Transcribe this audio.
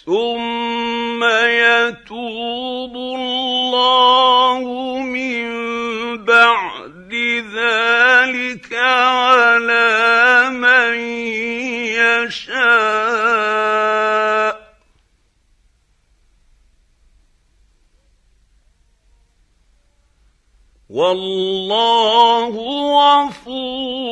ثم يتوب الله من بعد ذلك على من يشاء والله غفور